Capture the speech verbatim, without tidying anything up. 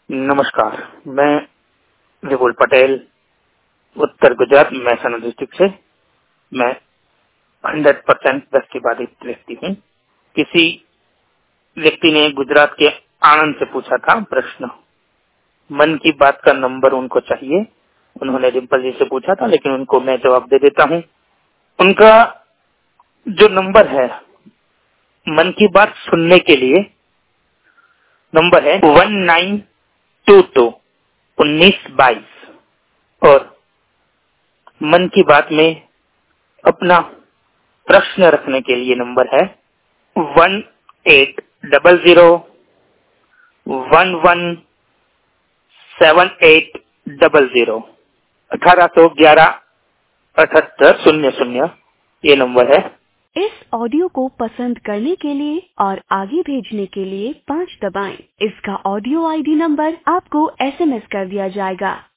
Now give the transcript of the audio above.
नमस्कार, मैं विपुल पटेल उत्तर गुजरात महसाणा डिस्ट्रिक्ट से। मैं हंड्रेड परसेंट दृष्टिबाधित व्यक्ति हूँ। किसी व्यक्ति ने गुजरात के आनंद से पूछा था प्रश्न, मन की बात का नंबर उनको चाहिए। उन्होंने डिम्पल जी से पूछा था, लेकिन उनको मैं जवाब दे देता हूँ। उनका जो नंबर है मन की बात सुनने के लिए, नंबर है वन नाइन टू टू उन्नीस बाईस, और मन की बात में अपना प्रश्न रखने के लिए नंबर है one eight double zero one one seven eight double zero अठारह सौ ग्यारह अठहत्तर शून्य शून्य ये नंबर है। इस ऑडियो को पसंद करने के लिए और आगे भेजने के लिए पाँच दबाएं। इसका ऑडियो आईडी नंबर आपको एसएमएस कर दिया जाएगा।